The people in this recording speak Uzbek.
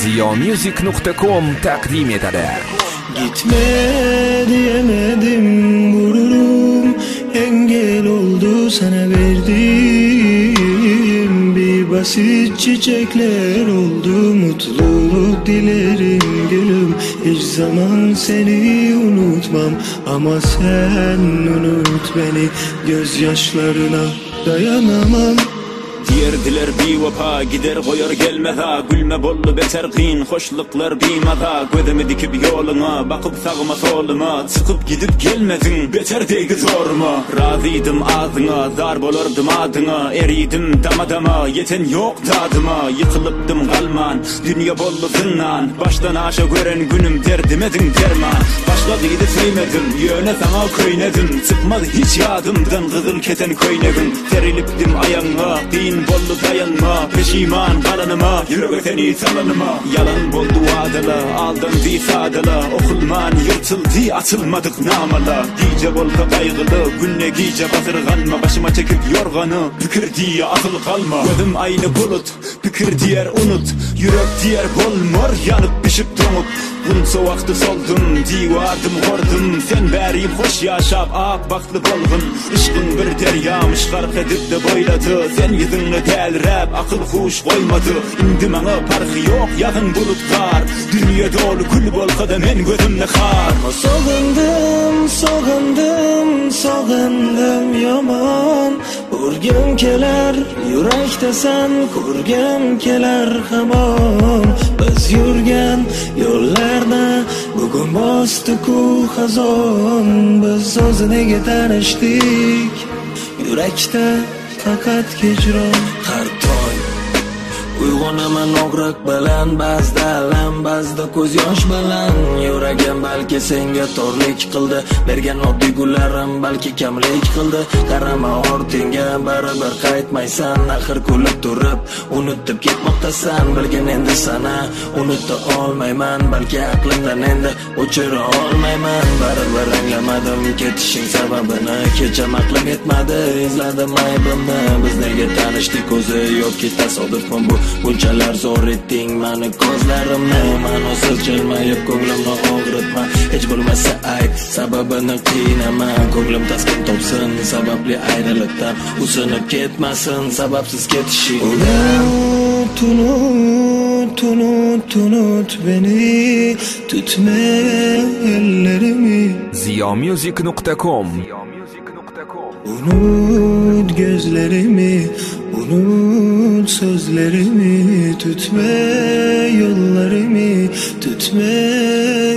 ziyomusic.com taqdim etadi. Gitme diyemedim, gururum engel oldu sana verdiğim. Bir basit çiçekler oldu, mutluluk dilerim gülüm. Hiç zaman seni unutmam ama sen unut beni. Gözyaşlarına dayanamam. Yerdiler bir vapa, gider koyar gelmez ha. Gülme bollu beter kıyın, hoşluklar bimaza. Gözümü dikip yoluna, bakıp sağıma soluma. Çıkıp gidip gelmedin, beter deygi zorma. Razıydım ağzına, zar bolurdım adına. Eriydim damadama, yeten yok tadıma. Yıkılıptım kalman, dünya bollu zınnan. Baştan aşağı gören günüm derdimedin derman. Başladıydı sevmedim, yöne sana köynedim. Çıkmadı hiç yadımdan kızıl keten köynegin. Seriliptim ayağına, bollu dayanma, peşiman kalanıma, yürü seni salınıma. Yalan boldu adala, aldandı sadala. Okulman yırtıldı, atılmadık namala. Gice bolda kaygılı, günne gice batırganma. Başıma çekip yorganı, pükür diye atıl kalma. Gözüm aynı bulut, pükür diyer unut. Yürek diyer bol mor, yanıp pişip donup. Bun soğaktı soldum, divardım kordum. Sen beriyim hoş yaşap, ak baktlı bolgun. Işkın bir deryamış, kark edip de boyladı. Sen yüzünle del rap, akıl huş koymadı. İndi bana parkı yok, yakın bulut kar. Dünya dolu kül bolsa da men gözümle kar. Soğandım, soğandım, soğandım yaman. Urgim keler, yürekte sen kurgim keler hamon. Biz yürgen yollarda bugün bastı ku hazon. Biz o'ziniga tanishdik, yürekte fakat hicron. Har tong uyg'onaman og'riq bilan, ba'zida alam, ba'zida ko'z yosh bilan. Yuragim balki senga torlik qildi, bergan oddiy gullarim balki kamlik qildi. Qarama ortingga, baribir qaytmaysan. Axir kulib turib unutib ketmoqdasan. Bilgin endi sana unuta olmayman, balki aqlimdan endi o'chira olmayman. Baribir anglamadim ketishing sababini, kecham aqlim yetmadi, izladim aybimni. Biz nega tanishdik, o'zi yoki tasodifmi bu? Bunchalar zo'r etding mani ko'zlarimni. Ma'nosiz jilmayib ko'nglimni og'ritma, hech bo'lmasa ayt sababini qiynama. Ko'nglim taskin topsin sababli ayriliqdan, usinib ketmasin sababsiz ketishing. Unut, unut, unut, unut beni, tutma ellerimi. ziyomusic.com Unut gözlerimi, unut sözlerimi. Tutma yollarımı, tutma